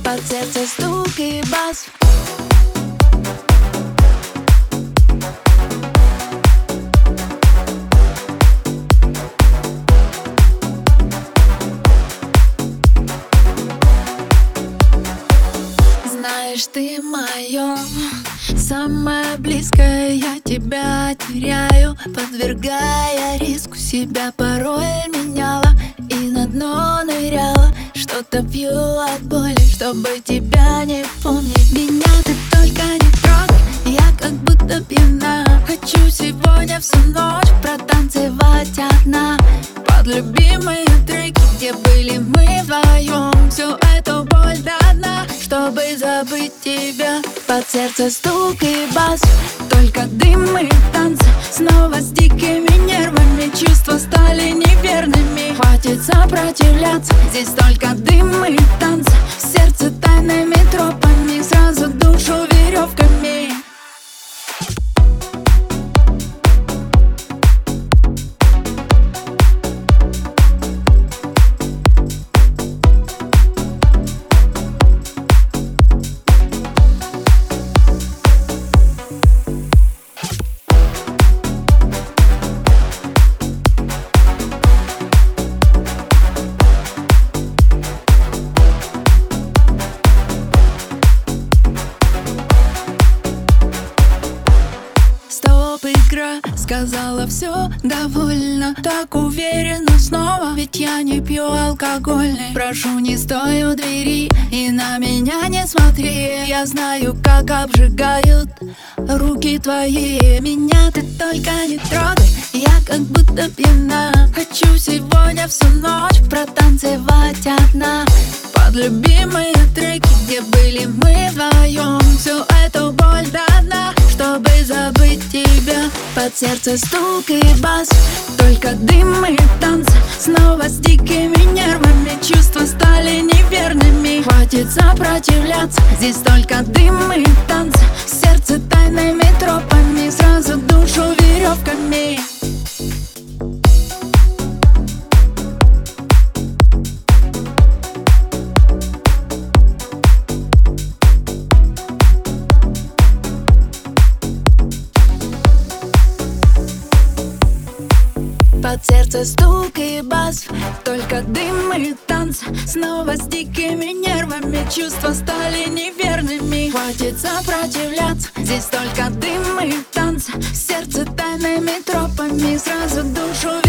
под сердце стук и бас. Знаешь, ты мое самое близкое, я тебя теряю, подвергая риску себя. Порой меняла и на дно ныряла, что-то пью от боли, чтобы тебя не помнить. Меня ты только не трогай, я как будто пьяна. Хочу сегодня всю ночь протанцевать одна под любимые треки, где были мы вдвоем. Всю эту боль до дна, чтобы забыть тебя. Под сердце стук и бас, только дым и танцы. Снова с дикими нервами, чувства стали неверными. Хватит сопротивляться, здесь только дым и танцы. Сердце тайными тропами, сразу душу веревками. Игра сказала все довольно, так уверенно снова, ведь я не пью алкогольный. Прошу, не стой у двери и на меня не смотри. Я знаю, как обжигают руки твои. Меня ты только не трогай, я как будто пьяна. Хочу сегодня всю ночь протанцевать одна под любимые треки, где были мы вдвоем. Всю эту боль до дна, чтобы забыть тебя. Под сердце стук и бас, только дым и танцы. Снова с дикими нервами, чувства стали неверными. Хватит сопротивляться, здесь только дым и танцы. Сердце тайными тропами, сразу душу веревками. Под сердце стук и бас, только дым и танцы. Снова с дикими нервами, чувства стали неверными. Хватит сопротивляться, здесь только дым и танцы. Сердце тайными тропами, сразу душу